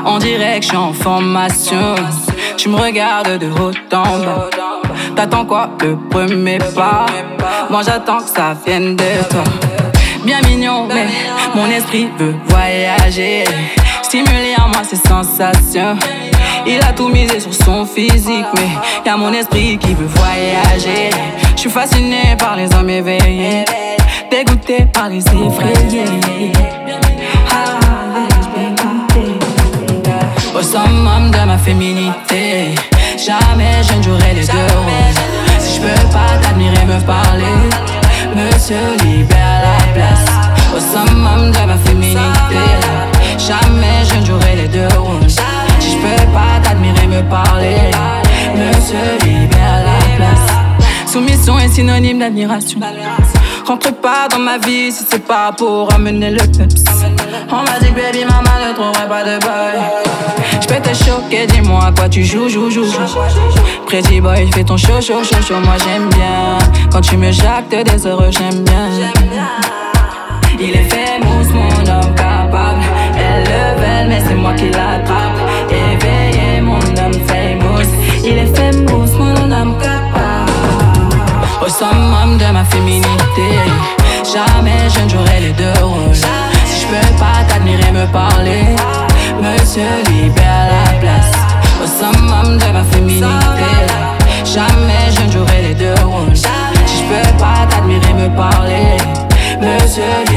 On dirait que je suis en formation. Tu me regardes de haut en bas. T'attends quoi, le premier pas? Moi j'attends que ça vienne de toi. Bien mignon, mais mon esprit veut voyager. Stimuler en moi ses sensations. Il a tout misé sur son physique, mais y'a mon esprit qui veut voyager. Je suis fasciné par les hommes éveillés, dégoûté par les effrayés. Au summum de ma féminité, jamais je ne jouerai les deux rôles. Si je peux pas t'admirer, me parler, monsieur libère la place. Au summum de ma féminité, jamais je ne jouerai les deux rôles. Si je peux pas t'admirer, me parler, monsieur libère la place. Soumission est synonyme d'admiration. Rentre pas dans ma vie si c'est pas pour amener le peps. On m'a dit que baby maman ne trouverait pas de boy. J'peux te choquer, dis-moi à quoi tu joues. Pretty boy, fais ton show. Moi j'aime bien quand tu me jactes des heureux, j'aime bien. Il est famous, mon homme capable. Elle le veut, mais c'est moi qui l'attrape. Éveillé, mon homme famous. Il est famous, mon homme capable. Au summum de ma féminité, jamais je ne jouerai les deux rôles. Si je peux pas t'admirer, me parler, monsieur libère la place. Au summum de ma féminité, jamais je ne jouerai les deux rôles. Si je peux pas t'admirer, me parler, monsieur